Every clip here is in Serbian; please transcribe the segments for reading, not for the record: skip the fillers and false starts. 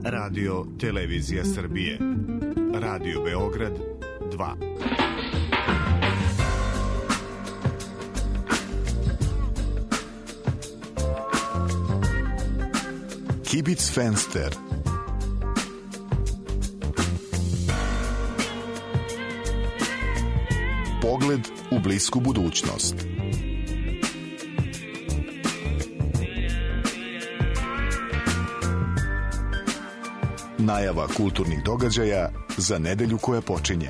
Radio Televizija Srbije, Radio Beograd 2. Kibic Fenster. Pogled u blisku budućnost. Najava kulturnih događaja za nedelju koja počinje.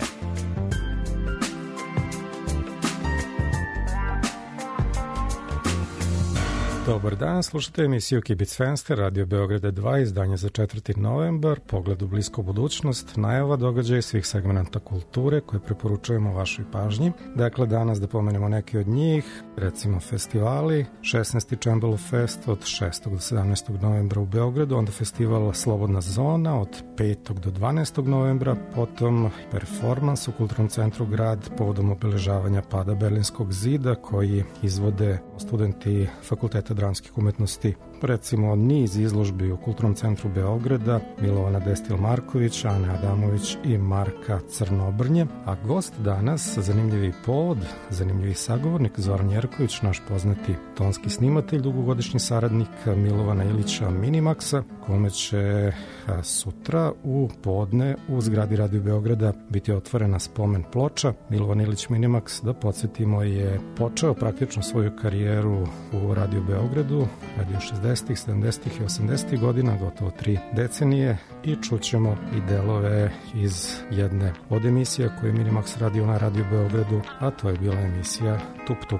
Dobar dan, slušate emisiju Kibic Fenster, Radio Beograda 2, izdanje za 4. novembar, pogled u blisku budućnost, najava događaja svih segmenta kulture koje preporučujemo vašoj pažnji. Dakle, danas da pomenemo neke od njih, recimo festivali, 16. Čembelu Fest od 6. do 17. novembra u Beogradu, onda festival Slobodna zona od 5. do 12. novembra, potom performans u Kulturnom centru Grad povodom obeležavanja pada Berlinskog zida koji izvode studenti Fakulteta dramskih umetnosti, recimo niz izložbi u Kulturnom centru Beograda, Milovana Destil-Marković, Ane Adamović i Marka Crnobrnje, a gost danas, zanimljivi povod, zanimljivi sagovornik, Zoran Jerković, naš poznati tonski snimatelj, dugogodišnji saradnik Milovana Ilića Minimaxa, kome će sutra u podne u zgradi Radio Beograda biti otvorena spomen ploča. Milovan Ilić Minimax, da podsjetimo, je počeo praktično svoju karijeru u Radio Beogradu, radio 60-ih, 70-ih i 80-ih godina, gotovo 3 decenije, i čućemo i delove iz jedne od emisija koje je Minimax radio na Radio Beogradu, a to je bila emisija Tup Tup.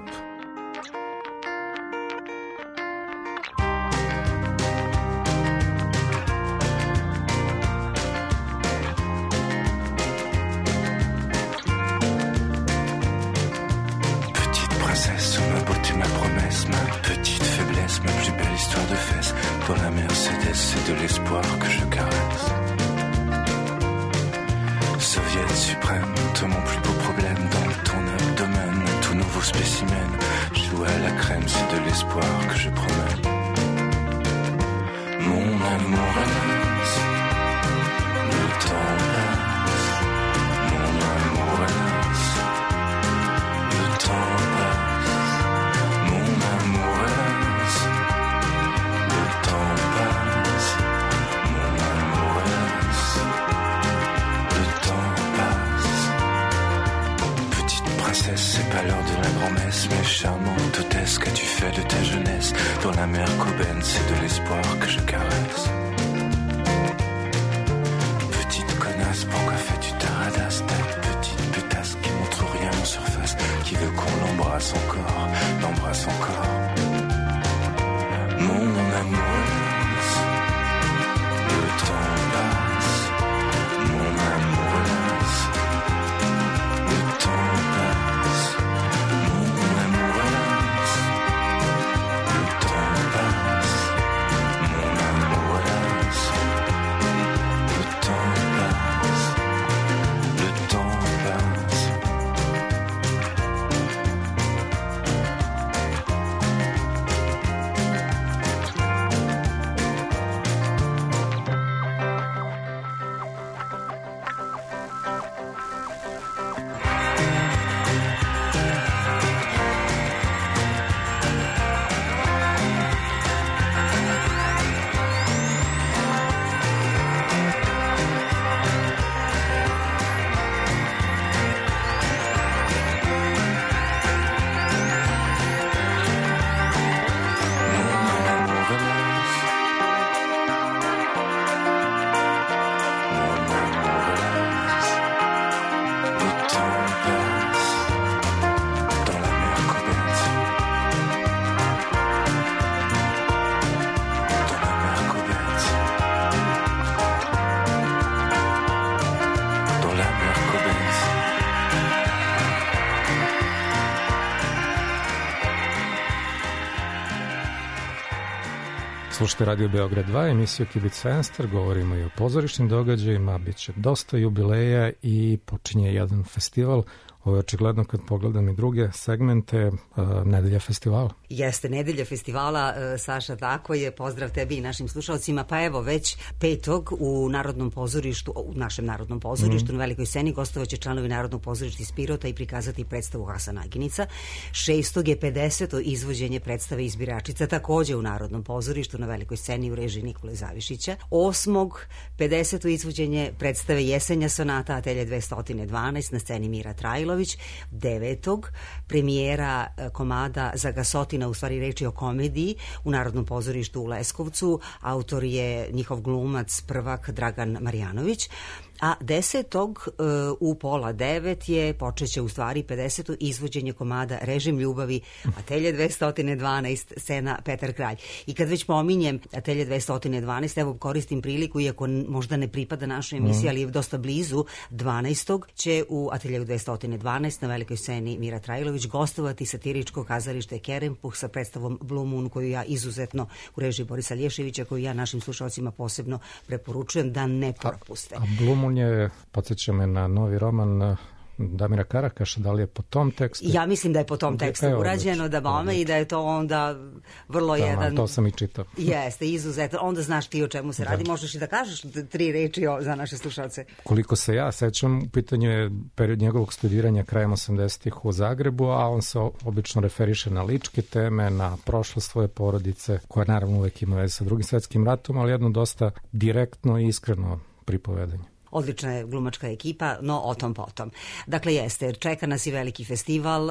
Slušajte Radio Beograd 2, emisiju Kibic Fenster, govorimo i o pozorišnim događajima, bit će dosta jubileja i počinje jedan festival Ovo je očigledno kad pogledam i druge segmente, nedelja festivala. Jeste, nedelja festivala, Saša, tako je. Pozdrav tebi i našim slušalcima. Pa evo, već 5. u Narodnom pozorištu, u našem Narodnom pozorištu na Velikoj sceni gostovaće članovi Narodnog pozorišta iz Pirota i prikazati predstavu Hasan Aginica. 6. je 50. izvođenje predstave Izbiračica, takođe u Narodnom pozorištu na Velikoj sceni u režiji Nikole Zavišića. 8. 50. izvođenje predstave Jesenja sonata Atelje 212 na sceni Mira Trajlović. 9. premijera komada Zagasotina, u stvari reči o komediji, u Narodnom pozorištu u Leskovcu. Autor je njihov glumac prvak Dragan Marjanović. A 10. u pola 9 je počeće u stvari 50. izvođenje komada Režim ljubavi Atelje 212 scena Petar Kralj. I kad već pominjem Atelje 212, evo koristim priliku, iako možda ne pripada našoj emisiji, ali je dosta blizu, 12. će u Ateljevu 212 na Velikoj sceni Mira Trajlović gostovati satiričko kazalište Kerempuh sa predstavom Blue Moon, koju ja izuzetno, u režiji Borisa Lješevića, koju ja našim slušalcima posebno preporučujem da ne propuste. A Blue Moon je, podsjeća me na novi roman Damira Karakaša, da li je po tom tekstu? Ja mislim da je po tom tekstu urađeno, da bome, i da je to onda vrlo jedan... To sam i čitao. Jeste, izuzetno. Onda znaš ti o čemu se radi. Možeš i da kažeš 3 reči za naše slušalce. Koliko se ja sećam, u pitanju je period njegovog studiranja krajem 80-ih u Zagrebu, a on se obično referiše na ličke teme, na prošlost svoje porodice, koja naravno uvek ima veze sa Drugim svetskim ratom, ali jedno dosta direktno i iskreno pripovedanje. Odlična je glumačka ekipa, no o tom potom. Dakle, jeste, čeka nas i veliki festival,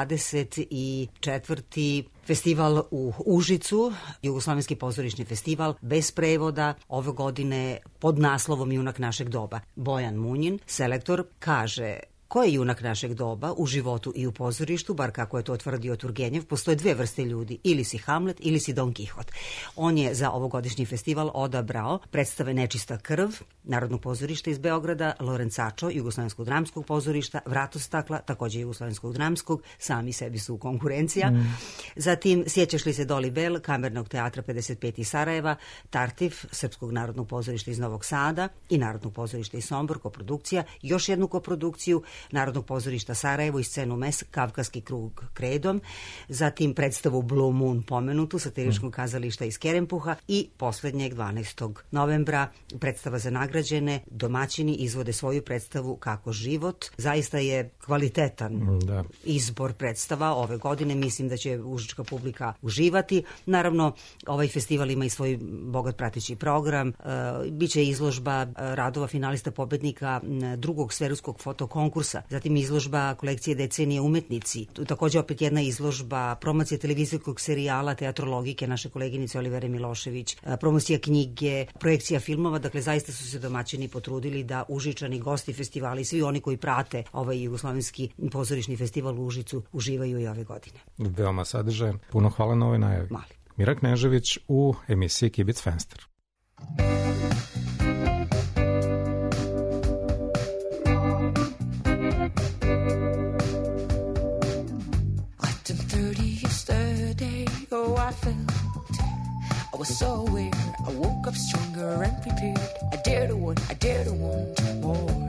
24. festival u Užicu, Jugoslovenski pozorišni festival, bez prevoda, ove godine pod naslovom Junak našeg doba. Bojan Munjin, selektor, kaže: ko je junak našeg doba u životu i u pozorištu, bar kako je to tvrdio Turgenjev, postoje 2 vrste ljudi, ili si Hamlet ili si Don Kihot. On je za ovogodišnji festival odabrao predstave Nečista krv, Narodnog pozorišta iz Beograda, Lorencačo, Jugoslovenskog dramskog pozorišta, Vratostakla, takođe Jugoslovenskog dramskog, sami sebi su konkurencija. Zatim, Sjećaš li se Doli Bell, Kamernog teatra 55 iz Sarajeva, Tartif, Srpskog narodnog pozorišta iz Novog Sada i Narodnog pozorišta iz Sombor, koprodukcija, još jednu koprodukciju Narodnog pozorišta Sarajevo i scenu Mes, Kavkaski krug kredom, zatim predstavu Blue Moon pomenutu, satiričkog kazališta iz Kerempuha i poslednjeg 12. novembra predstava za nagrađene, domaćini izvode svoju predstavu Kako život. Zaista je kvalitetan izbor predstava ove godine, mislim da će užička publika uživati. Naravno, ovaj festival ima i svoj bogat prateći program, biće izložba radova finalista pobednika drugog sveruskog fotokonkursa, zatim izložba kolekcije Decenije umetnici, takođe opet jedna izložba promocije televizijskog serijala Teatrologike naše koleginice Olivere Milošević, promocija knjige, projekcija filmova, dakle zaista su se domaćini potrudili da Užičani, gosti festivala i svi oni koji prate ovaj Jugoslovenski pozorišni festival u Užicu uživaju i ove godine. Veoma sadržajan. Puno hvala na ovoj najavi. Mali. Mira Knežević u emisiji Kibic Fenster. I was so weird, I woke up stronger and prepared. I dare to want more.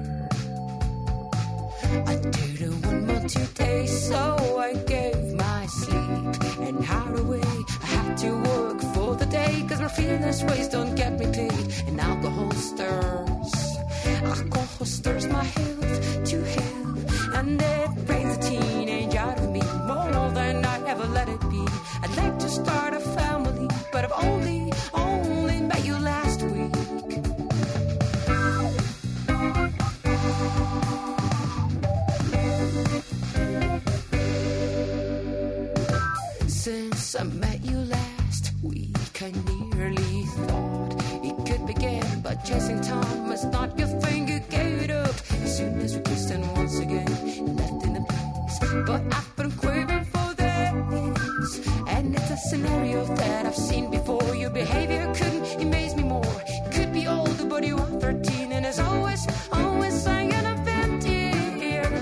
I dare to want more today, so I gave my sleep and hide away. I had to work for the day, cause my fearless ways don't get me paid. And alcohol stirs my health to hell. And it brings a teenage out of me, more than I ever let it be. I'd like to start a family, but I've only met you last week. Since I met you last week, I nearly thought it could begin, but chasing time was not your thing. You gave it up as soon as we kissed, and once again left in the place. But I've been craving for this, and it's a scenario that I've seen before. Your behavior couldn't amaze me more. You could be older, but you are 13, and as always sang an event years.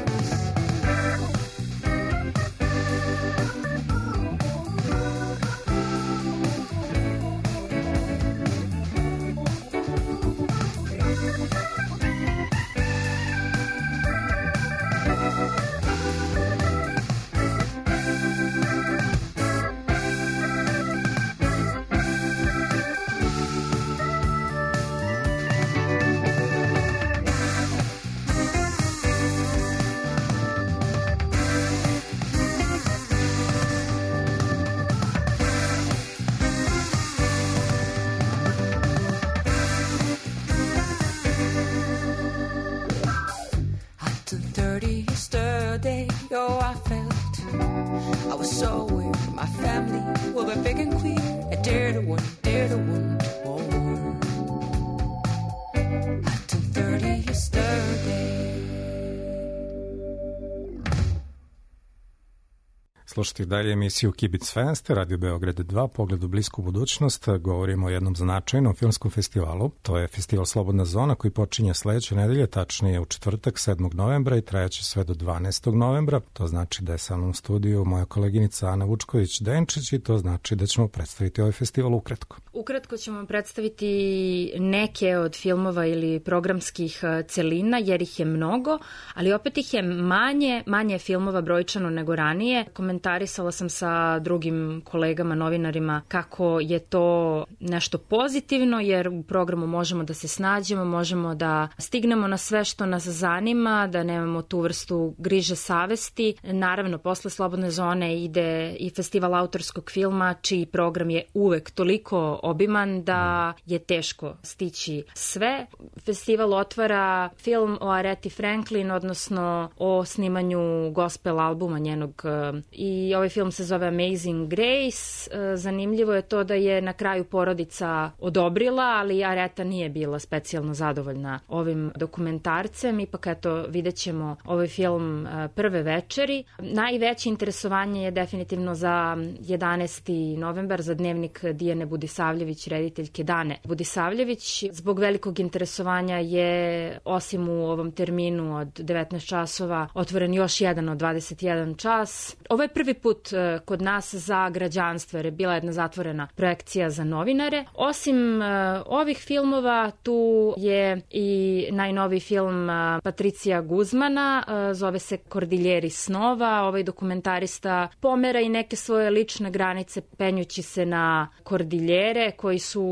Oh, I felt I was so weird. My family, well, they're big and queer. I dare to one more. I turned 30 yesterday. Slušajte dalje emisiju Kibic Fenster, Radio Beograd 2, pogled u blisku budućnost. Govorimo o jednom značajnom filmskom festivalu. To je festival Slobodna zona koji počinje sledeće nedelje, tačnije u četvrtak 7. novembra i trajaće sve do 12. novembra. To znači da je sa mnom u studiju moja koleginica Ana Vučković-Denčić i to znači da ćemo predstaviti ovaj festival ukratko. Ukratko ćemo predstaviti neke od filmova ili programskih celina, jer ih je mnogo, ali opet ih je manje filmova brojčano nego ranije. Komentarisala sam sa drugim kolegama, novinarima, kako je to nešto pozitivno, jer u programu možemo da se snađemo, možemo da stignemo na sve što nas zanima, da nemamo tu vrstu griže savesti. Naravno, posle Slobodne zone ide i festival autorskog filma, čiji program je uvek toliko obiman da je teško stići sve. Festival otvara film o Areti Franklin, odnosno o snimanju gospel albuma njenog, i ovaj film se zove Amazing Grace. Zanimljivo je to da je na kraju porodica odobrila, ali Areta nije bila specijalno zadovoljna ovim dokumentarcem. Ipak, eto, vidjet ćemo ovaj film prve večeri. Najveće interesovanje je definitivno za 11. novembar, za dnevnik Dijane Budisavljević, rediteljke Dane Budisavljević. Zbog velikog interesovanja je, osim u ovom terminu od 19 časova, otvoren još jedan od 21 čas. Ovo je prvi put kod nas za građanstvo, jer je bila jedna zatvorena projekcija za novinare. Osim ovih filmova, tu je i najnoviji film Patricija Guzmana, zove se Kordiljeri snova. Ovaj dokumentarista pomera i neke svoje lične granice penjući se na kordiljere koji su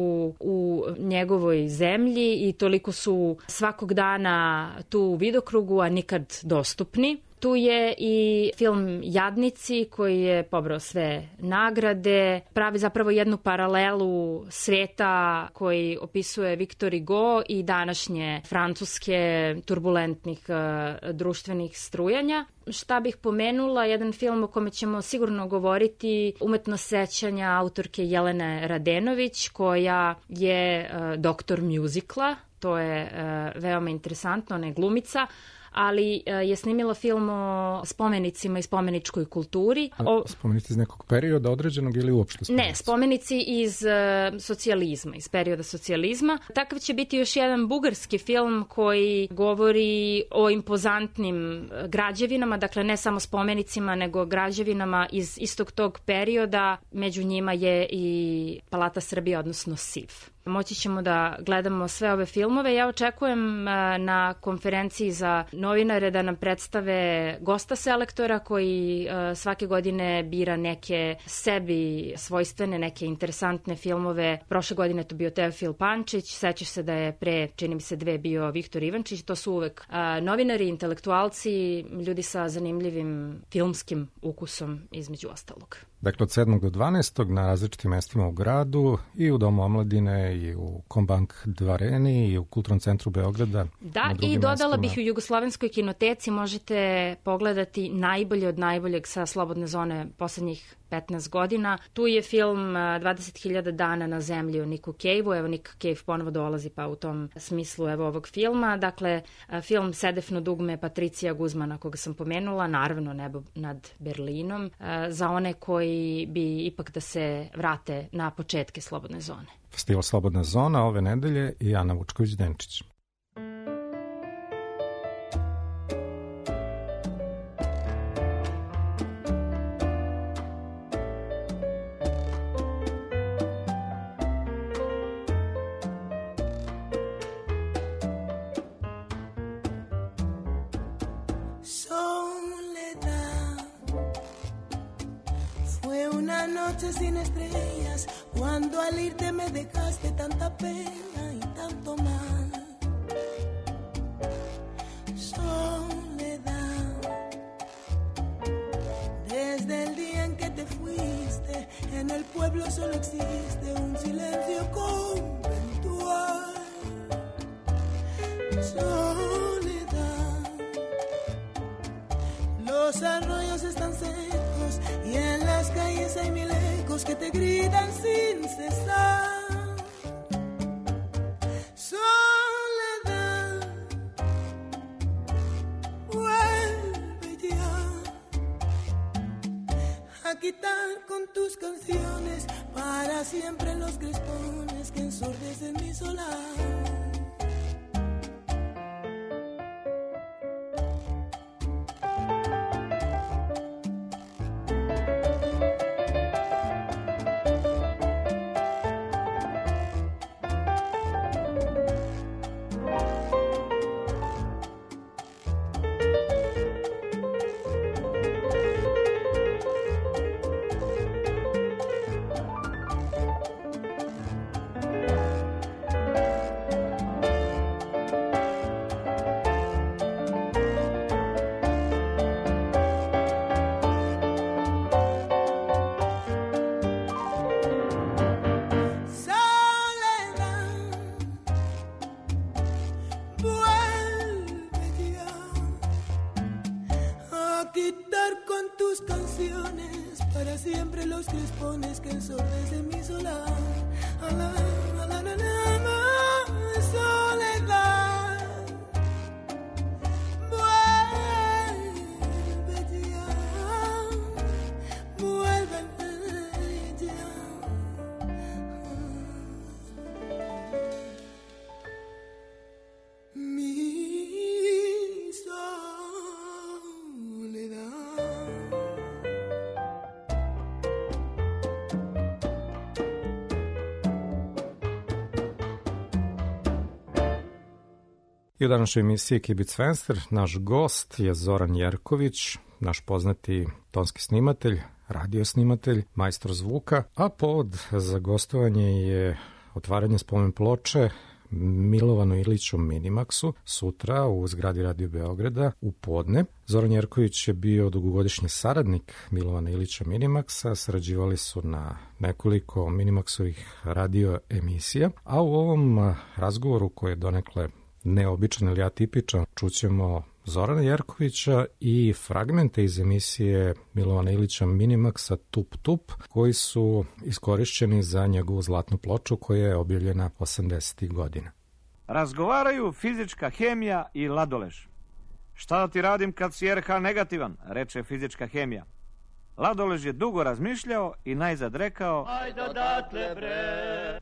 u njegovoj zemlji i toliko su svakog dana tu u vidokrugu, a nikad dostupni. Tu je i film Jadnici koji je pobrao sve nagrade, pravi zapravo jednu paralelu sveta koji opisuje Victor Hugo i današnje francuske turbulentnih društvenih strujanja. Šta bih pomenula, jedan film o kome ćemo sigurno govoriti, Umetnost sećanja autorke Jelene Radenović, koja je doktor mjuzikla. To je veoma interesantno, ona je glumica, ali je snimila film o spomenicima i spomeničkoj kulturi. Spomenici iz nekog perioda određenog ili uopšte spomenici? Ne, spomenici iz socijalizma, iz perioda socijalizma. Takav će biti još jedan bugarski film koji govori o impozantnim građevinama, dakle ne samo spomenicima, nego građevinama iz istog tog perioda. Među njima je i Palata Srbije, odnosno SIV. Moći ćemo da gledamo sve ove filmove. Ja očekujem na konferenciji za novinare da nam predstave gosta selektora koji svake godine bira neke sebi svojstvene, neke interesantne filmove. Prošle godine to bio Teofil Pančić, sećaš se da je pre, čini mi se, 2 bio Viktor Ivančić. To su uvek novinari, intelektualci, ljudi sa zanimljivim filmskim ukusom između ostalog. Dakle, od 7. do 12. na različitim mestima u gradu i u Domu omladine i u Kombank Dvareni i u Kulturnom centru Beograda. Da, i dodala bih, u Jugoslovenskoj kinoteci možete pogledati najbolje od najboljeg sa Slobodne zone poslednjih 15 godina. Tu je film 20.000 dana na zemlji o Niku Caveu. Evo, Nick Cave ponovo dolazi, pa u tom smislu evo ovog filma. Dakle, film Sedefno dugme Patricija Guzmana, koga sam pomenula, naravno Nebo nad Berlinom, za one koji bi ipak da se vrate na početke Slobodne zone. Festival Slobodna zona ove nedelje i Ana Vučković-Denčić. Sin estrellas, cuando al irte me dejaste tanta pena y tanto mal. Soledad, desde el día en que te fuiste, en el pueblo solo existe un silencio conventual. Soledad, los los arroyos están secos y en las calles hay mil ecos que te gritan sin cesar. Soledad, vuelve ya a quitar con tus canciones para siempre los crespones que ensordecen mi solar. I u današnjoj emisiji Kibic Fenster naš gost je Zoran Jerković, naš poznati tonski snimatelj, radio snimatelj, majstor zvuka, a povod za gostovanje je otvaranje spomen ploče Milovanu Iliću Minimaksu sutra u zgradi Radio Beograda u podne. Zoran Jerković je bio dugogodišnji saradnik Milovana Ilića Minimaksa, sarađivali su na nekoliko Minimaksovih radio emisija, a u ovom razgovoru koji je donekle neobičan ili atipičan čućemo Zorana Jerkovića i fragmente iz emisije Milovana Ilića Minimaksa Tup Tup koji su iskorišćeni za njegovu zlatnu ploču koja je objavljena 80. godina. Razgovaraju fizička hemija i ladolež. Šta da ti radim kad si RH negativan, reče fizička hemija. Ladolež je dugo razmišljao i najzad rekao: ajde odatle bre.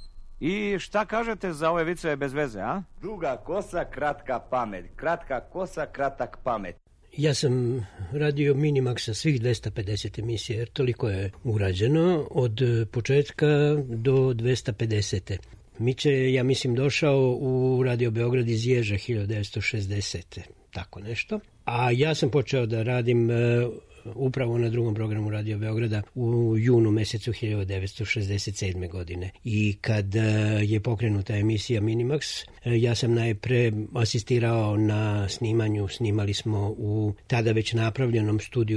I šta kažete za ove viceve bez veze, a? Duga kosa, kratka pamet. Kratka kosa, kratak pamet. Ja sam radio Minimaksa svih 250 emisija, jer toliko je urađeno od početka do 250. Miće je, ja mislim, došao u Radio Beograd iz Ježa 1960. Tako nešto. A ja sam počeo da radim upravo na drugom programu Radio Beograda u junu mesecu 1967. godine. I kad je pokrenuta emisija Minimax, ja sam najpre asistirao na snimanju. Snimali smo u tada već napravljenom studiju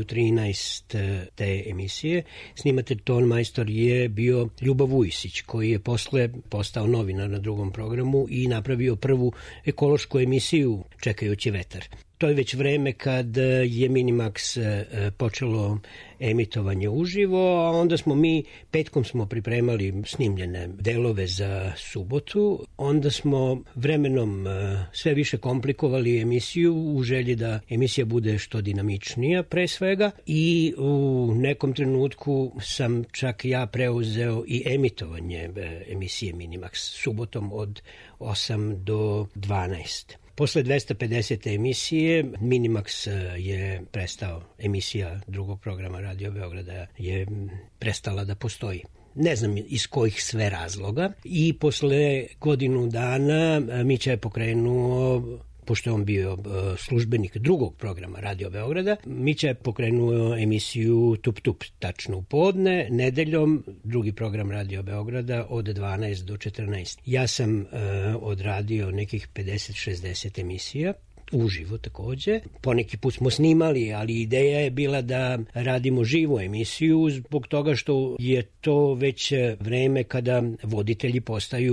13 te emisije. Snimatelj tonmajstor je bio Ljubav Vujsić, koji je posle postao novinar na drugom programu i napravio prvu ekološku emisiju Čekajući vetar. To je već vreme kad je Minimax počelo emitovanje uživo, a onda smo mi petkom smo pripremali snimljene delove za subotu. Onda smo vremenom sve više komplikovali emisiju u želji da emisija bude što dinamičnija pre svega i u nekom trenutku sam čak ja preuzeo i emitovanje emisije Minimax subotom od 8 do 12. Posle 250. emisije Minimax je prestao, emisija drugog programa Radio Beograda je prestala da postoji. Ne znam iz kojih sve razloga i posle godinu dana Mića je pokrenuo, pošto je on bio službenik drugog programa Radio Beograda, Mića je pokrenuo emisiju Tup Tup, tačno u podne, nedeljom, drugi program Radio Beograda od 12 do 14. Ja sam odradio nekih 50-60 emisija, uživo takođe. Poneki put smo snimali, ali ideja je bila da radimo živu emisiju zbog toga što je to već vreme kada voditelji postaju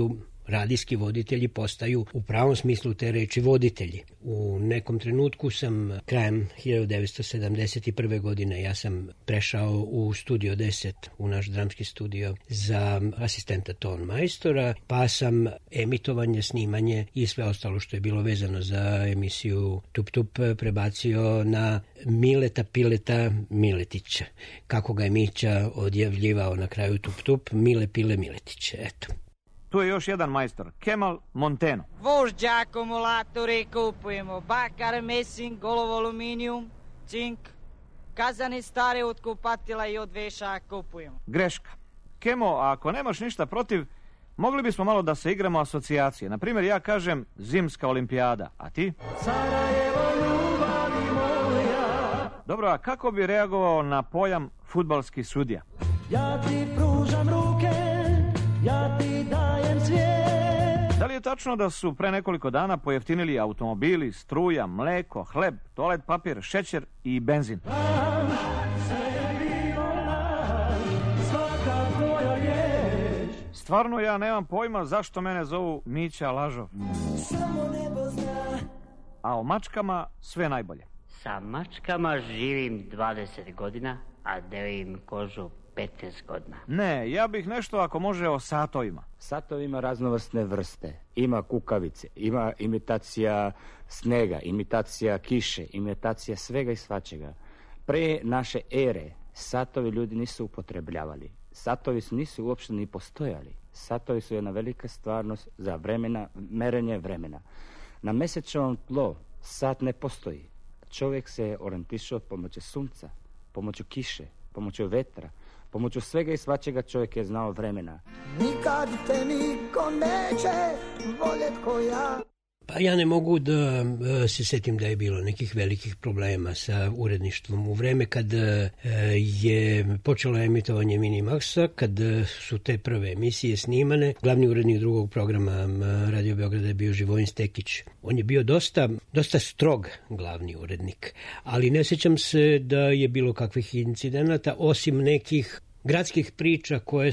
radijski voditelji postaju u pravom smislu te reči voditelji. U nekom trenutku sam krajem 1971. godine ja sam prešao u Studio 10, u naš dramski studio za asistenta ton majstora, pa sam emitovanje, snimanje i sve ostalo što je bilo vezano za emisiju Tup Tup prebacio na Mileta Pileta Miletića. Kako ga je Mića odjavljivao na kraju Tup Tup, Mile Pile Miletić. Eto. Tu je još jedan majstor, Kemal Monteno. Vožđa akumulatori kupujemo, bakar, mesing, golovo aluminijum, cink, kazane stare od kupatila i od veša kupujemo. Greška. Kemo, ako nemaš ništa protiv, mogli bismo malo da se igramo asocijacije. Naprimjer, ja kažem zimska olimpijada, a ti? Sarajevo, ljubavi moja. Dobro, a kako bi reagovao na pojam fudbalski sudija? Ja ti pružam ruke, ja ti dajem svijet. Da li je tačno da su pre nekoliko dana pojeftinili automobili, struja, mleko, hleb, toalet papir, šećer i benzin? Stvarno ja nemam pojma zašto mene zovu Mića Lažov. Samo nebo zna. A o mačkama sve najbolje. Sa mačkama živim 20 godina, a delim kožu 15 godina. Ne, ja bih nešto ako može o satovima. Satov ima raznovrsne vrste. Ima kukavice, ima imitacija snega, imitacija kiše, imitacija svega i svačega. Pre naše ere satovi ljudi nisu upotrebljavali. Satovi nisu uopšte ni postojali. Satovi su jedna velika stvarnost za vremena, merenje vremena. Na mesečevom tlo sat ne postoji. Čovjek se orijentišao pomoću sunca, pomoću kiše, pomoću vetra, pomoću svega i svačega čovjek je znao vremena. Nikad te niko neće voljet ko ja. Pa ja ne mogu da se setim da je bilo nekih velikih problema sa uredništvom. U vreme kad je počelo emitovanje Minimaxa, kad su te prve emisije snimane, glavni urednik drugog programa Radio Beograda je bio Živojin Stekić. On je bio dosta strog glavni urednik, ali ne sećam se da je bilo kakvih incidenata, osim nekih gradskih priča koje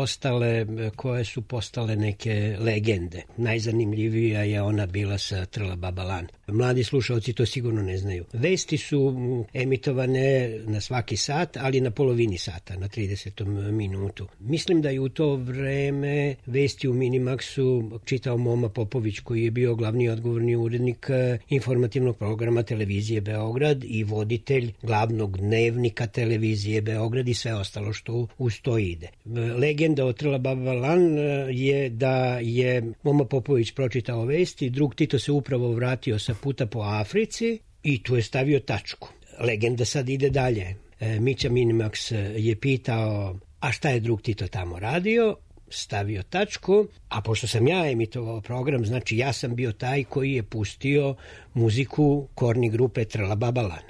su postale neke legende. Najzanimljivija je ona bila sa Trla Baba Lan. Mladi slušalci to sigurno ne znaju. Vesti su emitovane na svaki sat, ali na polovini sata, na 30. minutu. Mislim da je u to vreme vesti u Minimaxu čitao Moma Popović, koji je bio glavni odgovorni urednik informativnog programa televizije Beograd i voditelj glavnog dnevnika televizije Beograd i sve ostalo što uz to ide. Legenda o Trla Baba Lan je da je Moma Popović pročitao vesti, drug Tito se upravo vratio sa puta po Africi i tu je stavio tačku. Legenda sad ide dalje. Mića Minimax je pitao, a šta je drug Tito tamo radio? Stavio tačku, a pošto sam ja emitovao program, znači ja sam bio taj koji je pustio muziku korni grupe Trla Baba Lan.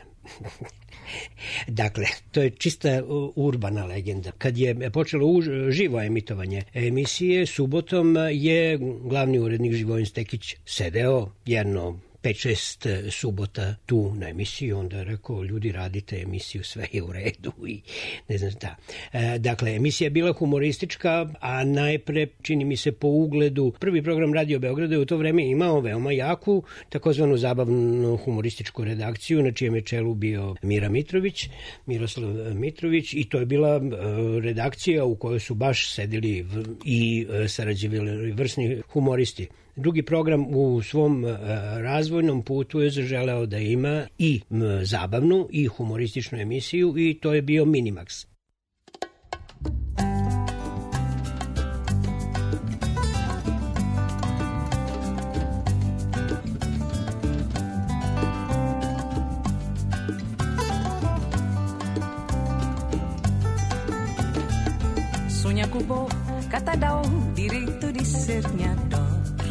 Dakle, to je čista urbana legenda. Kad je počelo živo emitovanje emisije, subotom je glavni urednik Živojin Stekić sedeo jedno 5-6 subota tu na emisiju, onda je rekao, ljudi radite emisiju, sve je u redu i ne znam šta. Dakle, emisija je bila humoristička, a najpre, čini mi se po ugledu, prvi program Radio Beograda je u to vreme imao veoma jaku, takozvanu zabavnu humorističku redakciju, na čijem je čelu bio Miroslav Mitrović, i to je bila redakcija u kojoj su baš sedeli i sarađivali vrsni humoristi. Drugi program u svom razvojnom putu je zaželeo da ima i zabavnu i humorističnu emisiju i to je bio Minimax. Sonhaku bo kata dao direito de ser sonhador.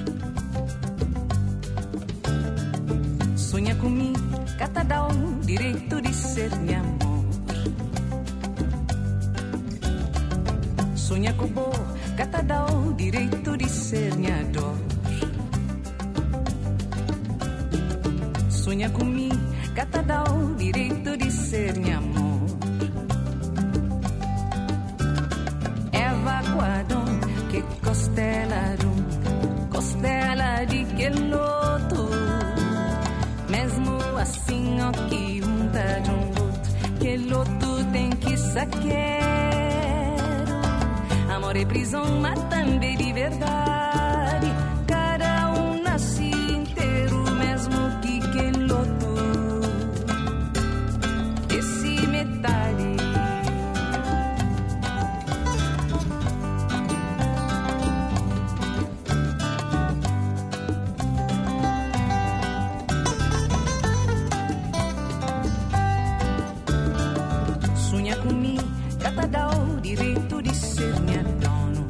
Sonha comigo, cata dá direito de ser meu amor. Sonha com bo, cata dá direito de ser minha dor. Sonha comigo, cata dá direito de ser meu amor. Evacuado que costelaram costela de queloto. Mesmo assim, ó, que unta de outro, queloto tem que saqueiro. Amor e prisão, mas também de verdade. Cada nasce inteiro, mesmo que queloto. Esse metade. Dá o direito de ser minha dono.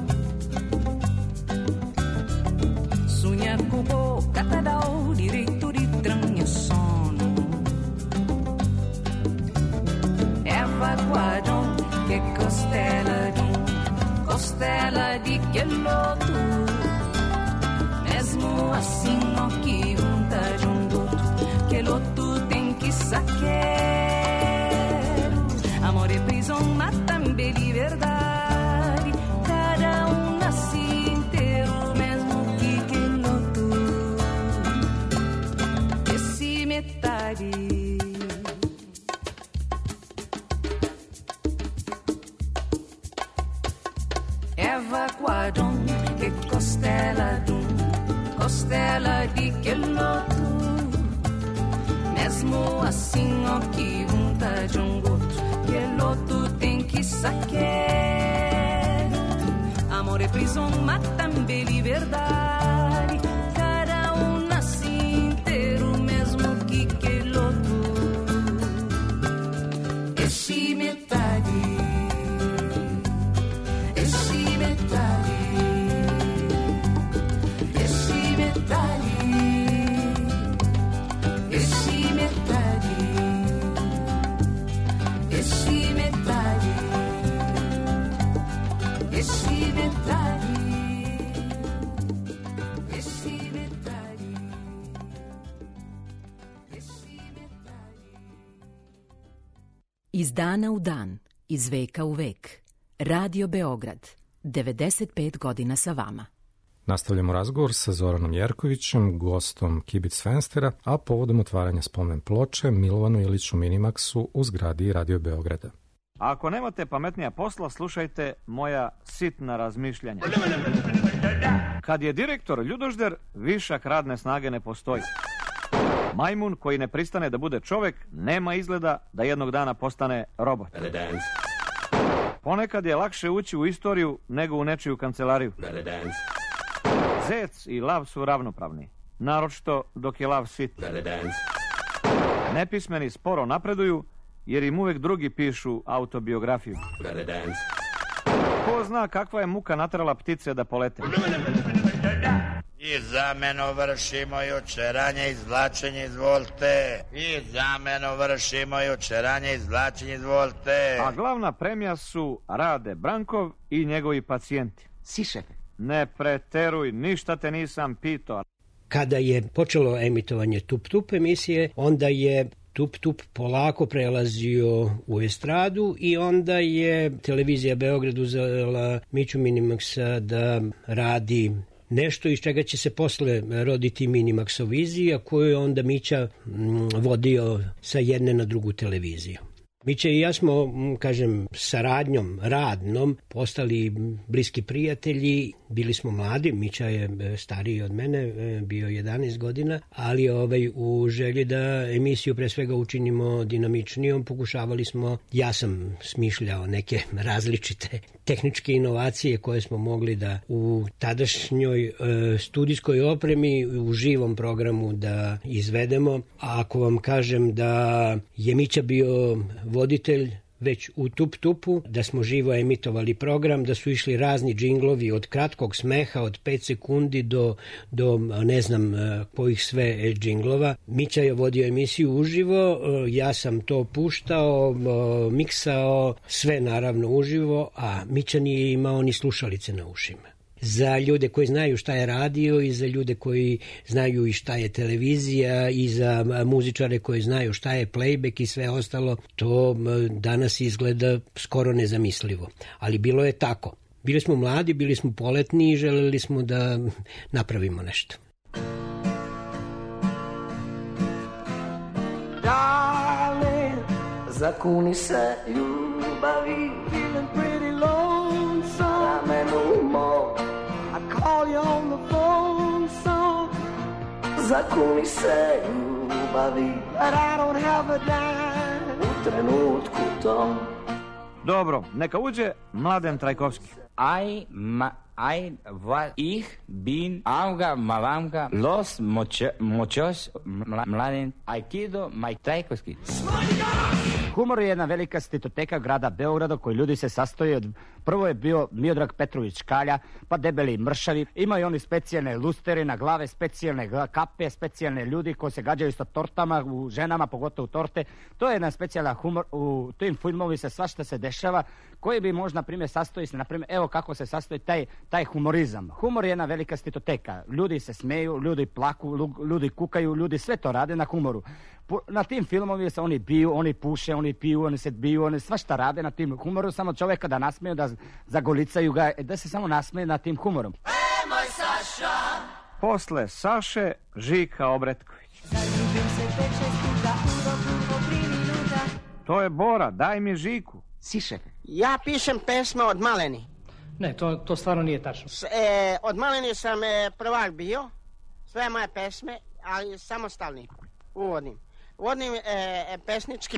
Sonha com boca, dá o direito de tranha sono. Eva guardon, que costela de queloto. Mesmo assim, ó, que unta de outro, queloto tem que saqueiro. Amor e prisão, mas também liberdade. Cada nasce inteiro, mesmo que queloto. Esse metade. Eva guardon, que costela de queloto. Mesmo assim, ó, que unta de outro, queloto tem que saqueiro. Amor e prisão, mas também liberdade. Cada nasce inteiro, mesmo que queloto. Esse metade. Esse metade. Esse metade. Esse metade. Esse metade. Esse metade. Esse metade. Esse metade. Iz dana u dan, iz veka u vek. Radio Beograd, 95 godina sa vama. Nastavljamo razgovor sa Zoranom Jerkovićem, gostom Kibic Fenstera, a povodom otvaranja spomen ploče Milovanu Iliću Minimaksu u zgradi Radio Beograda. Ako nemate pametnija posla, slušajte moja sitna razmišljanja. Kad je direktor ljudožder, višak radne snage ne postoji. Majmun koji ne pristane da bude čovek, nema izgleda da jednog dana postane robot. Ponekad je lakše ući u istoriju nego u nečiju kancelariju. Zec i lav su ravnopravni, naročito dok je lav sit. Nepismeni sporo napreduju, jer im uvek drugi pišu autobiografiju. Ko zna kakva je muka naterala ptice da polete. I zameno vršimo jučeranje, izvlačenje, izvolite. I zameno vršimo jučeranje, izvlačenje, izvolite. A glavna premija su Rade Brankov i njegovi pacijenti. Si, šefe. Ne preteruj, ništa te nisam pitao. Kada je počelo emitovanje Tup Tup emisije, onda je Tup Tup polako prelazio u estradu i onda je televizija Beograd uzela Miću Minimaksa da radi nešto iz čega će se posle roditi Minimaksovizija, koju je onda Mića vodio sa jedne na drugu televiziju. Mića i ja smo, kažem, saradnjom radnom postali bliski prijatelji, bili smo mladi, Mića je stariji od mene, bio 11 godina, ali u želji da emisiju pre svega učinimo dinamičnijom, pokušavali smo, ja sam smišljao neke različite tehničke inovacije koje smo mogli da u tadašnjoj studijskoj opremi, u živom programu da izvedemo. A ako vam kažem da je Mića bio voditelj već u Tup Tupu, da smo živo emitovali program, da su išli razni džinglovi od kratkog smeha, od 5 sekundi do ne znam kojih sve džinglova. Mića je vodio emisiju uživo, ja sam to puštao, miksao, sve naravno uživo, a Mića nije imao ni slušalice na ušima. Za ljude koji znaju šta je radio i za ljude koji znaju i šta je televizija i za muzičare koji znaju šta je playback i sve ostalo, to danas izgleda skoro nezamislivo. Ali bilo je tako. Bili smo mladi, bili smo poletni i želeli smo da napravimo nešto. Darling, zakuni se ljubavi, feeling pretty lonesome. Ramenu mom, I call you on the phone song. Zakuni se ljubavi, but I don't have a dime u trenutku tom. Dobro, neka uđe Mladen Trajkovski. Ich bin Auga Malamga Los Mochos Mladen Aikido Maj Trajkovski. Humor je jedna velika stetoteka grada Beograda koji ljudi se sastoji od... Prvo je bio Miodrag Petrović Kalja, pa Debeli Mršavi. Imaju oni specijalne lustere na glave, specijalne kape, specijalne ljudi koji se gađaju sa tortama, u ženama, pogotovo torte. To je jedan specijalan humor. U tim filmovi se svašta se dešava, koji bi možda, na primjer, sastoji se, na primjer, evo kako se sastoji taj humorizam. Humor je jedna velika stetoteka. Ljudi se smeju, ljudi plaku, ljudi kukaju, ljudi sve to rade na humoru. Na tim filmovima se oni biju, oni puše, oni piju, oni se biju, oni svašta rade na tim humoru, samo čovjeka da nasmeju, da zagolicaju ga, da se samo nasmeje na tim humorom. Moj Saša! Posle Saše, Žika Obretković. Zaljubim se 5-6 puta u roku po 3 minuta. To je Bora, daj mi Žiku. Sišek. Ja pišem pesme od maleni. Ne, to stvarno nije tačno. Od maleni sam prvak bio, sve moje pesme, ali samostalni, uvodnim. Uvodnim pesničkim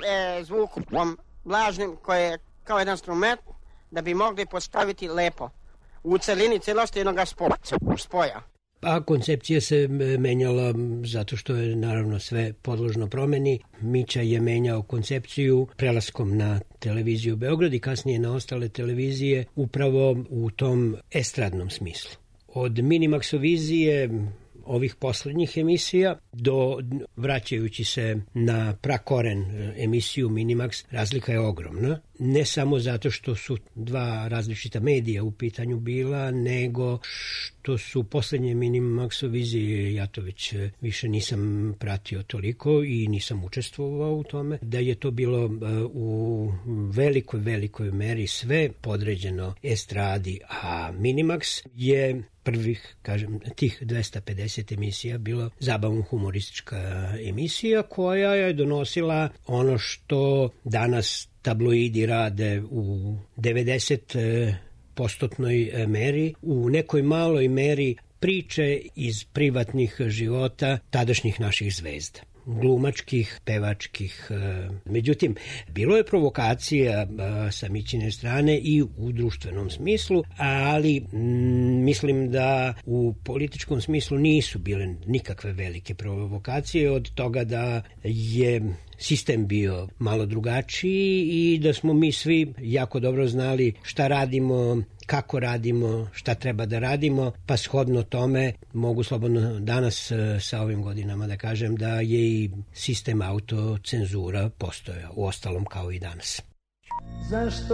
zvukom, blažnim, koji je kao jedan instrument, da bi mogli postaviti lepo u celini celosti jednog spoja. A koncepcija se menjala zato što je naravno sve podložno promeni. Mića je menjao koncepciju prelaskom na televiziju Beograd i kasnije na ostale televizije upravo u tom estradnom smislu. Od Minimaxovizije ovih poslednjih emisija do vraćajući se na prakoren emisiju Minimax, razlika je ogromna. Ne samo zato što su dva različita medija u pitanju bila, nego što su poslednje Minimaxovizije, ja to već više nisam pratio toliko i nisam učestvovao u tome, da je to bilo u velikoj meri sve podređeno estradi, a Minimax je prvih, kažem, tih 250 emisija bilo zabavno-humoristička emisija koja je donosila ono što danas tabloidi rade u 90% meri, u nekoj maloj meri priče iz privatnih života tadašnjih naših zvezda. Glumačkih, pevačkih. Međutim, bilo je provokacija sa Mićine strane i u društvenom smislu, ali mislim da u političkom smislu nisu bile nikakve velike provokacije od toga da je sistem bio malo drugačiji i da smo mi svi jako dobro znali šta radimo, kako radimo, šta treba da radimo, pa shodno tome mogu slobodno danas sa ovim godinama da kažem da je i sistem autocenzura postojao, uostalom kao i danas. Zašto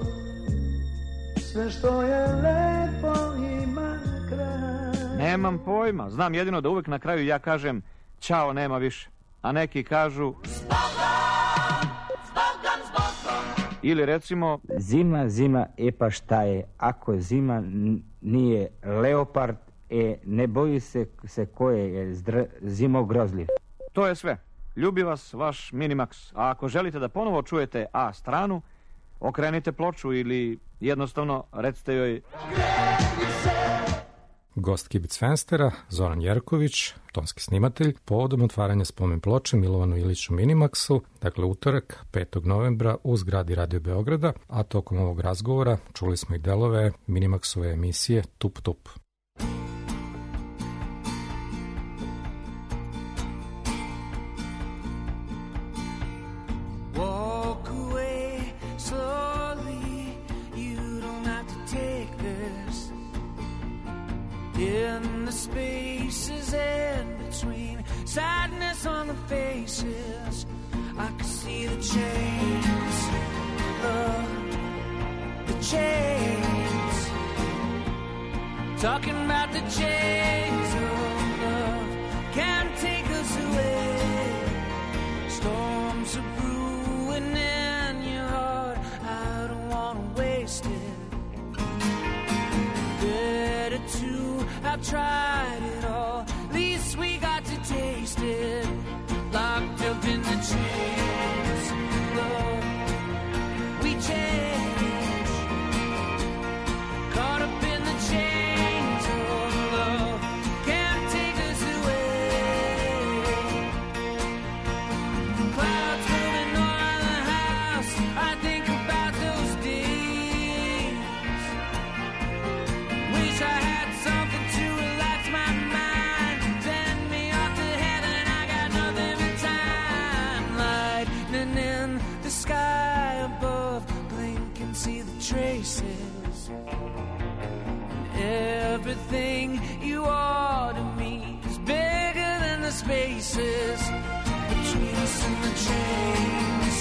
sve što je lepo ima kraj? Nemam pojma, znam jedino da uvek na kraju ja kažem ćao, nema više, a neki kažu ili recimo Zima, pa šta je, ako zima nije leopard, ne boji se koje je zimogrozljiv. To je sve. Ljubi vas vaš Minimax. A ako želite da ponovo čujete A stranu, okrenite ploču ili jednostavno recite joj... Gost Kibicfenstera, Zoran Jerković, tonski snimatelj, povodom otvaranja spomen ploče Milovanu Iliću Minimaxu, dakle utorak, 5. novembra u zgradi Radio Beograda, a tokom ovog razgovora čuli smo i delove Minimaxove emisije Tup Tup. In the spaces in between, sadness on the faces, I could see the chains, the chains, talking about the chains of love, can't take us away, storms are brewing in your heart, I don't want to waste it. spaces between us and the chains,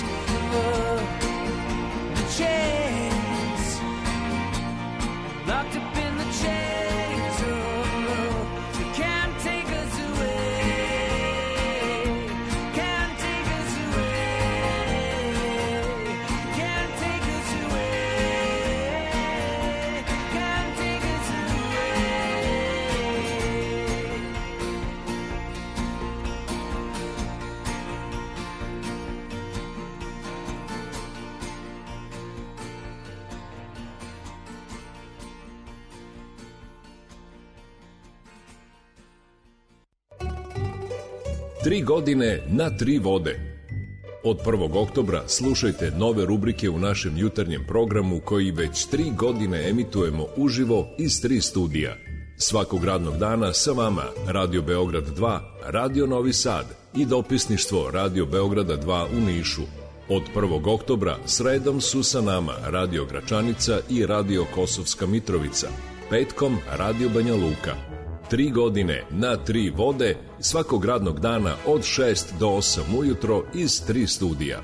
the chains, locked up in the chains of love. They can't take us away, can't take us away, can't take us away, can't take us away. 3 godine na 3 vode. Od 1. oktobra slušajte nove rubrike u našem jutarnjem programu koji već 3 godine emitujemo uživo iz 3 studija. Svakog radnog dana sa vama Radio Beograd 2, Radio Novi Sad i dopisništvo Radio Beograda 2 u Nišu. Od 1. oktobra sredom su sa nama Radio Gračanica i Radio Kosovska Mitrovica. Petkom Radio Banja Luka. 3 godine na 3 vode, svakog radnog dana od 6 do 8 ujutro iz 3 studija.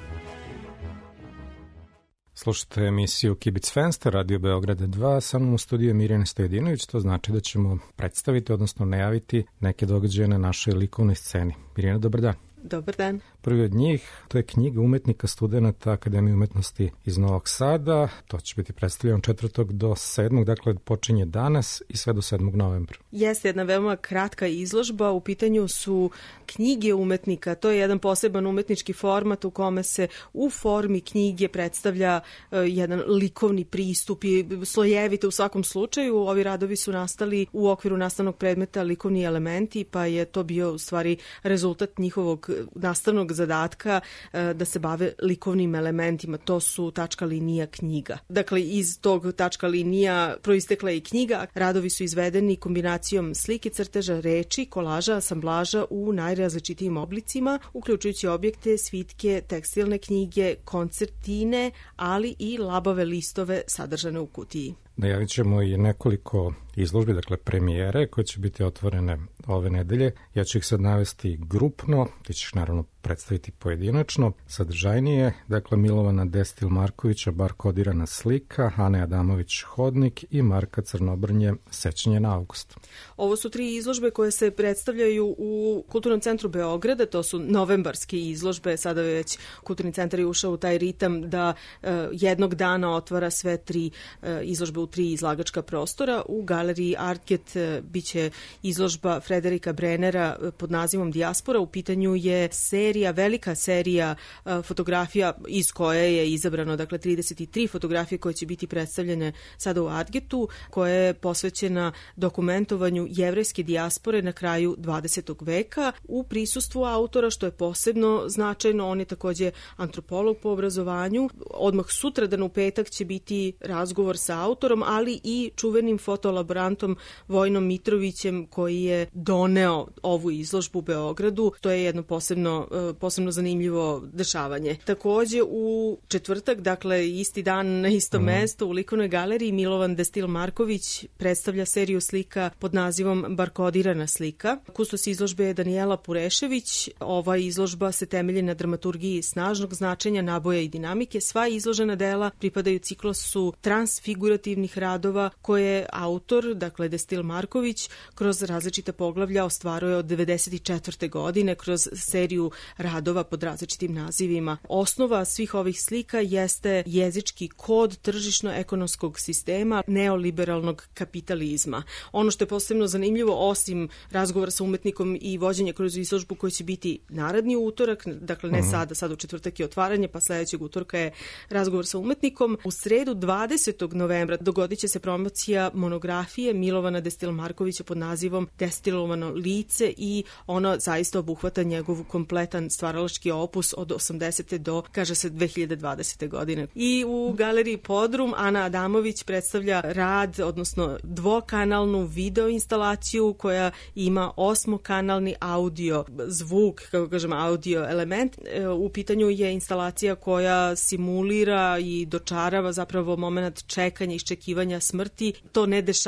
Slušajte emisiju Kibic Fenster, Radio Beograda 2, sa mnom u studiju je Mirjana Stojadinović, to znači da ćemo predstaviti, odnosno najaviti neke događaje na našoj likovnoj sceni. Mirjana, dobar dan. Dobar dan. Prvi od njih, to je knjiga umetnika studenata Akademije umetnosti iz Novog Sada. To će biti predstavljeno 4. do 7. Dakle, počinje danas i sve do 7. novembra. Jeste jedna veoma kratka izložba. U pitanju su knjige umetnika. To je jedan poseban umetnički format u kome se u formi knjige predstavlja jedan likovni pristup i slojevite u svakom slučaju. Ovi radovi su nastali u okviru nastavnog predmeta likovni elementi, pa je to bio u stvari rezultat njihovog nastavnog zadatka da se bave likovnim elementima. To su tačka linija knjiga. Dakle, iz tog tačka linija proistekla je i knjiga. Radovi su izvedeni kombinacijom slike, crteža, reči, kolaža, asamblaža u najrazličitijim oblicima, uključujući objekte, svitke, tekstilne knjige, koncertine, ali i labave listove sadržane u kutiji. Najavit ćemo i nekoliko izložbi, dakle premijere koje će biti otvorene ove nedelje. Ja ću ih sad navesti grupno, ti ćeš naravno predstaviti pojedinačno, sadržajnije. Dakle, Milovana Destil Markovića, Bar kodirana slika, Ane Adamović Hodnik i Marka Crnobrnje Sećanje na avgust. Ovo su 3 izložbe koje se predstavljaju u Kulturnom centru Beograda, to su novembarske izložbe, sada je već Kulturni centar je ušao u taj ritam da jednog dana otvara sve 3 izložbe u 3 izlagačka prostora. U galeriji Artget biće izložba Frederika Brennera pod nazivom Dijaspora. U pitanju je velika serija fotografija iz koje je izabrano, dakle 33 fotografije koje će biti predstavljene sada u Artgetu, koja je posvećena dokumentovanju jevrejske dijaspore na kraju 20. veka u prisustvu autora, što je posebno značajno. On je takođe antropolog po obrazovanju. Odmah sutradan u petak će biti razgovor sa autorom, ali i čuvenim fotolaborantom Vojnom Mitrovićem, koji je doneo ovu izložbu u Beogradu. To je jedno posebno zanimljivo dešavanje. Takođe u četvrtak, dakle isti dan na isto mesto u likovnoj galeriji, Milovan Destil Marković predstavlja seriju slika pod nazivom Bar kodirana slika. Kustos izložbe je Danijela Purešević. Ova izložba se temelji na dramaturgiji snažnog značenja, naboja i dinamike. Sva izložena dela pripadaju ciklusu transfigurativnih radova koje autor, dakle Destil Marković, kroz različite poglavlja ostvaruje od 1994. godine kroz seriju radova pod različitim nazivima. Osnova svih ovih slika jeste jezički kod tržišno-ekonomskog sistema neoliberalnog kapitalizma. Ono što je posebno zanimljivo, osim razgovora sa umetnikom i vođenja kroz izložbu koji će biti naredni utorak, dakle ne sada u četvrtak je otvaranje, pa sledećeg utorka je razgovor sa umetnikom. U sredu 20. novembra dogodit će se promocija monografije Milovana Destil Markovića pod nazivom Destilovano lice i ono zaista obuhvata njegov kompletan stvaralački opus od 80. do, kaže se, 2020. godine. I u galeriji Podrum Ana Adamović predstavlja rad, odnosno dvokanalnu video instalaciju koja ima 8-kanalni audio zvuk, kako kažem, audio element. U pitanju je instalacija koja simulira i dočarava zapravo moment čekanja, iščekivanja smrti. To ne dešavanje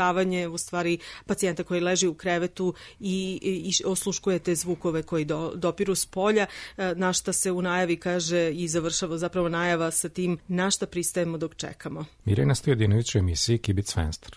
usmeravanje u stvari pacijenta koji leži u krevetu i osluškujete zvukove koji dopiru s polja, na šta se u najavi kaže i završava zapravo najava sa tim na šta pristajemo dok čekamo. Mirjana Stojadinović u emisiji Kibicfenster.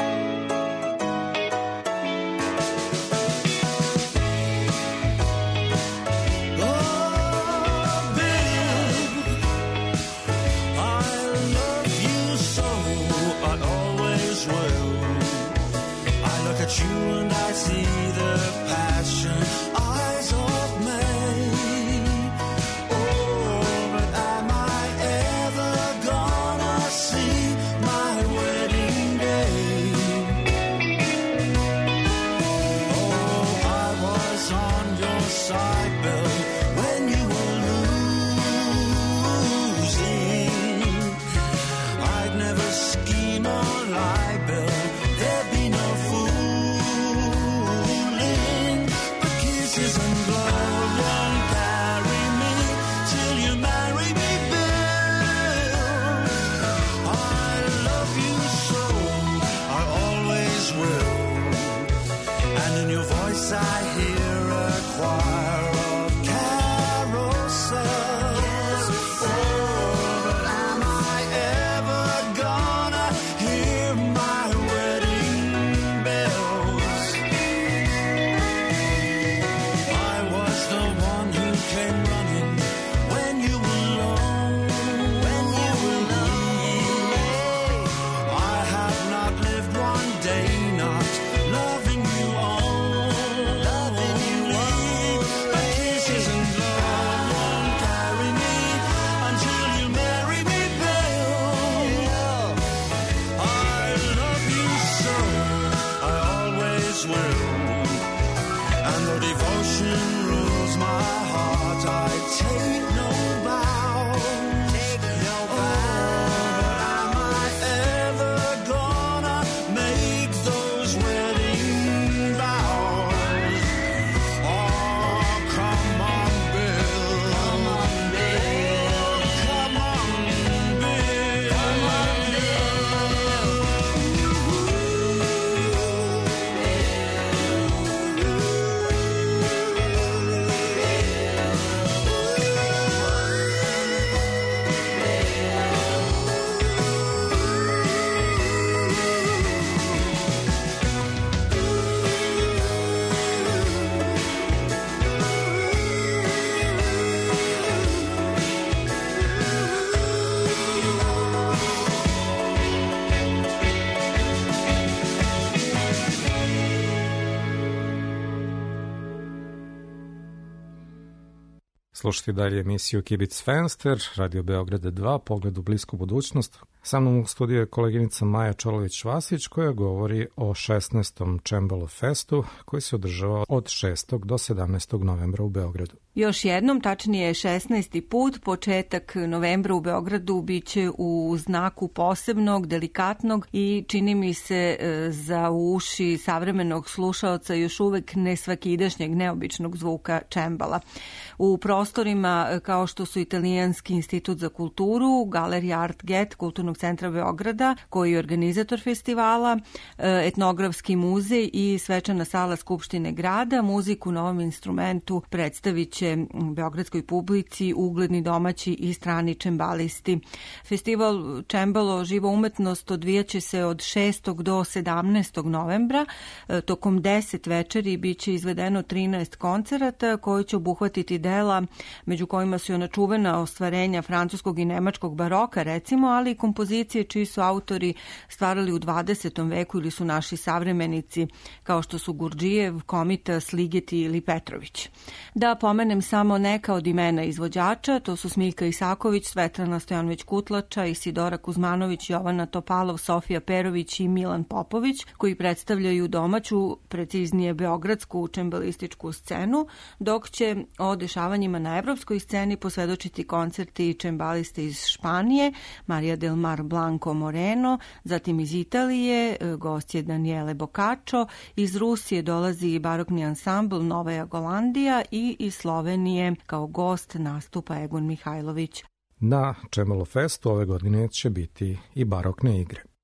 Slušajte dalje emisiju Kibicfenster, Radio Beograda 2, pogled u blisku budućnost. Sa mnom u studiju je koleginica Maja Čolović-Vasić koja govori o 16. Cembalo Festu koji se održava od 6. do 17. novembra u Beogradu. Još jednom, tačnije 16. put, početak novembra u Beogradu biće u znaku posebnog, delikatnog i čini mi se za uši savremenog slušaoca još uvek nesvakidašnjeg, neobičnog zvuka čembala. U prostorima kao što su Italijanski institut za kulturu, Galerija Art Get, Kulturnog centra Beograda, koji je organizator festivala, Etnografski muzej i svečana sala Skupštine grada, muziku na ovom instrumentu predstavit će beogradskoj publici ugledni domaći i strani čembalisti. Festival Čembalo živa umetnost odvijaće se od 6. do 17. novembra. Tokom 10 večeri biće izvedeno 13 koncerata koji će obuhvatiti dela među kojima su i ona čuvena ostvarenja francuskog i nemačkog baroka recimo, ali i kompozicije čiji su autori stvarali u 20. veku ili su naši savremenici kao što su Gurdžijev, Komitas, Ligeti ili Petrović. Da pomenem samo neka od imena izvođača, to su Smiljka Isaković, Svetlana Stojanović-Kutlača, Isidora Kuzmanović, Jovana Topalov, Sofija Perović i Milan Popović, koji predstavljaju domaću, preciznije beogradsku čembalističku scenu, dok će o dešavanjima na evropskoj sceni posvedočiti koncerti čembaliste iz Španije, Maria del Mar Blanco Moreno, zatim iz Italije, gost je Daniele Boccaccio, iz Rusije dolazi barokni ansambl Novaja Golandija i iz Slovenije kao gost nastupa Egon Mihajlović. Na Cembalo Festu ove godine će biti i barokne igre.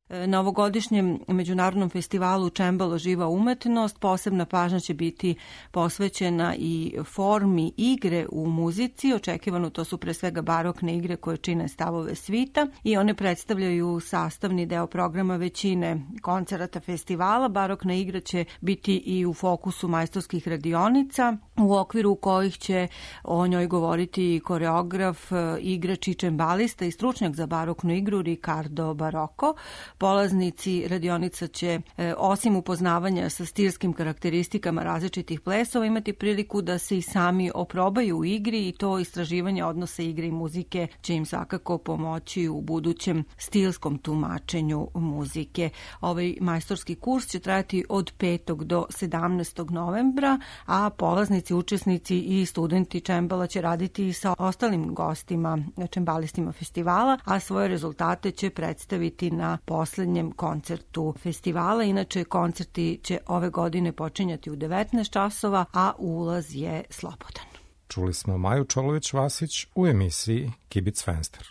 Na ovogodišnjem međunarodnom festivalu Čembalo živa umetnost posebna pažnja će biti posvećena i formi igre u muzici. Očekivano to su pre svega barokne igre koje čine stavove svita i one predstavljaju sastavni deo programa većine koncerata festivala. Barokna igra će biti i u fokusu majstorskih radionica u okviru kojih će o njoj govoriti koreograf, igrač i čembalista i stručnjak za baroknu igru Ricardo Barocco. Polaznici radionica će, osim upoznavanja sa stilskim karakteristikama različitih plesova, imati priliku da se i sami oprobaju u igri i to istraživanje odnosa igre i muzike će im svakako pomoći u budućem stilskom tumačenju muzike. Ovaj majstorski kurs će trajati od 5. do 17. novembra, a polaznici, učesnici i studenti čembala će raditi i sa ostalim gostima, čembalistima festivala, a svoje rezultate će predstaviti na poslednjem koncertu festivala. Inače, koncerti će ove godine počinjati u 19 časova, a ulaz je slobodan. Čuli smo Maju Čolović-Vasić u emisiji Kibic Fenster.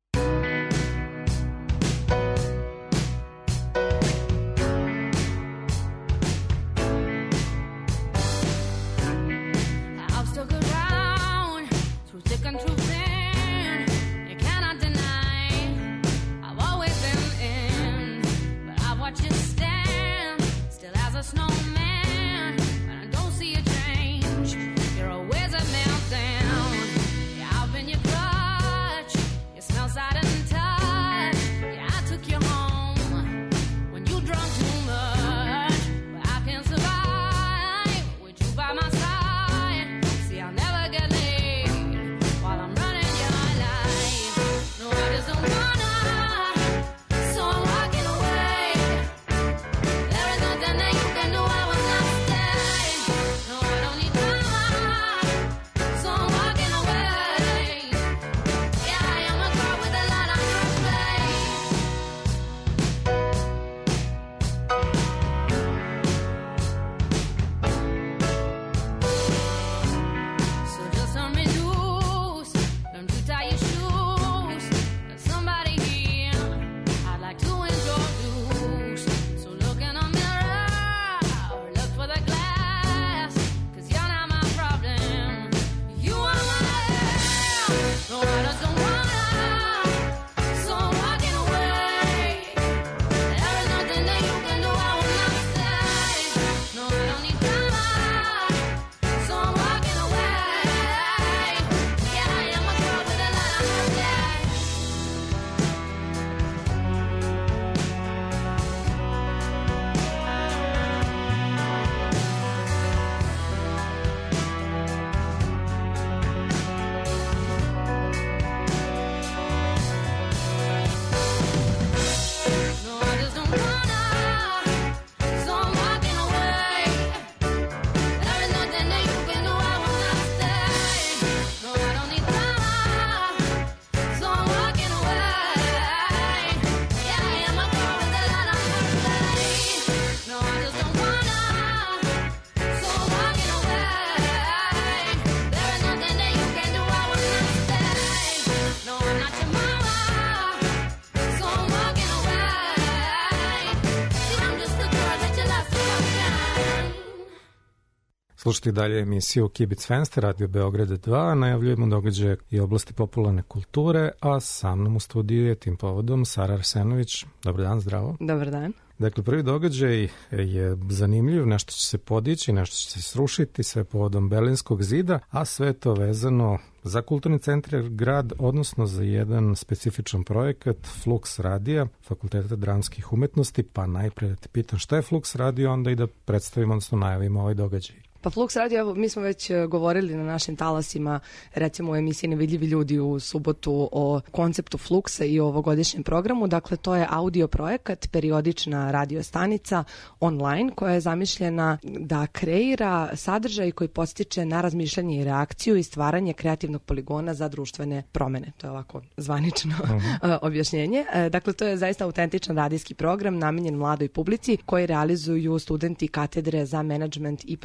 Slušajte dalje emisiju Kibic Fenster, Radio Beograda 2, najavljujemo događaje i oblasti popularne kulture, a sa mnom u studiju je tim povodom Sara Arsenović. Dobar dan, zdravo. Dobar dan. Dakle, prvi događaj je zanimljiv, nešto će se podići, nešto će se srušiti, sve povodom Berlinskog zida, a sve to vezano za kulturni centar grad, odnosno za jedan specifičan projekat Flux radija, Fakulteta dramskih umetnosti, pa najpre da te pitam šta je Flux radio, onda i da predstavimo, odnosno najavimo ovaj događaj. Pa Flux radio, mi smo već govorili na našim talasima, recimo u emisiji Nevidljivi ljudi u subotu o konceptu Fluxa i o ovogodišnjem programu. Dakle, to je audio projekat, periodična radio stanica online koja je zamišljena da kreira sadržaj koji podstiče na razmišljanje i reakciju i stvaranje kreativnog poligona za društvene promene. To je ovako zvanično objašnjenje. Dakle, to je zaista autentičan radijski program namenjen mladoj publici koji realizuju studenti katedre za menadžment i produkciju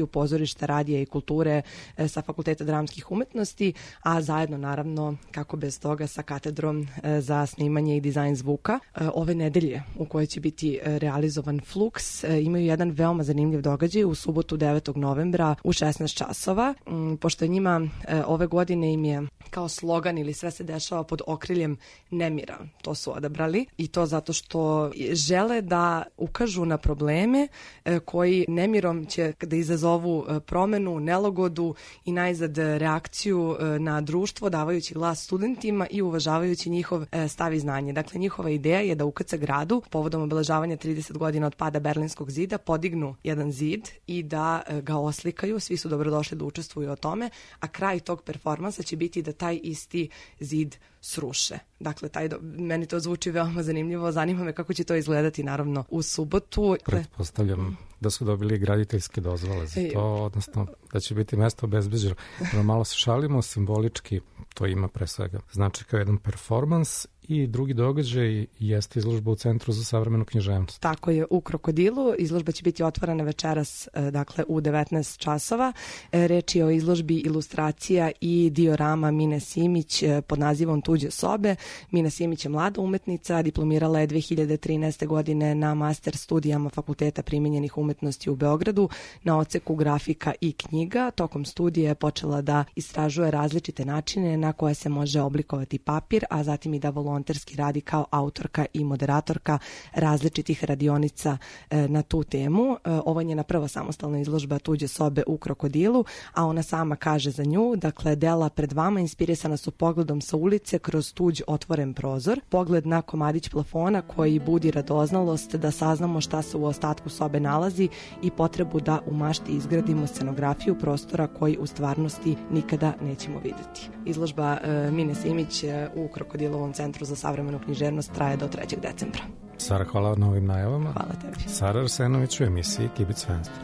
kombinaciju pozorišta, radija i kulture sa Fakulteta dramskih umetnosti, a zajedno naravno, kako bez toga, sa katedrom za snimanje i dizajn zvuka. Ove nedelje u kojoj će biti realizovan Flux imaju jedan veoma zanimljiv događaj u subotu 9. novembra u 16 časova. Pošto je njima ove godine im je kao slogan ili sve se dešava pod okriljem nemira, to su odabrali, i to zato što žele da ukažu na probleme koji nemirom će da izazovu promenu, nelagodu i najzad reakciju na društvo, davajući glas studentima i uvažavajući njihov stav i znanje. Dakle, njihova ideja je da u KC gradu, povodom obeležavanja 30 godina od pada Berlinskog zida, podignu jedan zid i da ga oslikaju. Svi su dobrodošli da učestvuju o tome, a kraj tog performansa će biti da taj isti zid sruše. Dakle, meni to zvuči veoma zanimljivo. Zanima me kako će to izgledati, naravno, u subotu. Pretpostavljam da su dobili graditeljske dozvole za to, odnosno da će biti mesto obezbeđeno. Malo se šalimo, simbolički to ima pre svega. Znači kao jedan performans. I drugi događaj jeste izložba u Centru za savremenu književnost. Tako je, u Krokodilu. Izložba će biti otvorena večeras, dakle, u 19 časova. Reč je o izložbi ilustracija i diorama Mine Simić pod nazivom Tuđe sobe. Mina Simić je mlada umetnica, diplomirala je 2013. godine na master studijama Fakulteta primenjenih umetnosti u Beogradu na odseku grafika i knjiga. Tokom studija je počela da istražuje različite načine na koje se može oblikovati papir, a zatim i da volonterski radi kao autorka i moderatorka različitih radionica na tu temu. Ovo je njena prva samostalna izložba Tuđe sobe u Krokodilu, a ona sama kaže za nju, dakle, dela pred vama inspirisana su pogledom sa ulice kroz tuđ otvoren prozor, pogled na komadić plafona koji budi radoznalost da saznamo šta se u ostatku sobe nalazi i potrebu da u mašti izgradimo scenografiju prostora koji u stvarnosti nikada nećemo vidjeti. Izložba Mine Simić u Krokodilovom centru za savremenu književnost traje do 3. decembra. Sara, hvala na ovim najavama. Hvala tebi. Sara Arsenović u emisiji Kibic Fenster.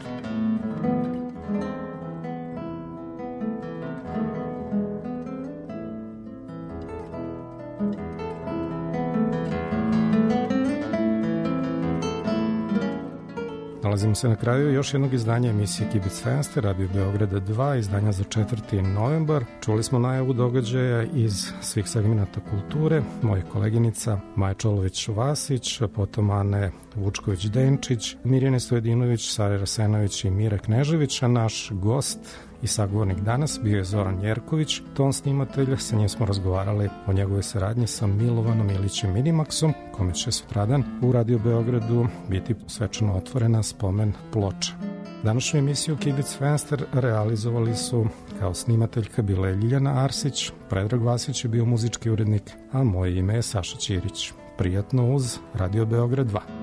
Nalazimo se na kraju još jednog izdanja emisije Kibic Fenster, Radio Beograda 2, izdanja za 4. novembar. Čuli smo najavu događaja iz svih segmenata kulture, mojih koleginica Maja Čolović-Vasić, potom Ane Vučković-Denčić, Mirjane Stojedinović, Sare Rasenović i Mira Knežević, a naš gost i sagovornik danas bio je Zoran Jerković, ton snimatelj. Sa njim smo razgovarali o njegove saradnje sa Milovanom Ilićem Minimaxom, kome će sutradan u Radio Beogradu biti svečano otvorena spomen ploča. Današnju emisiju Kibic Fenster realizovali su kao snimateljka bila je Ljiljana Arsić, Predrag Vasić je bio muzički urednik, a moje ime je Saša Ćirić. Prijatno uz Radio Beograd 2.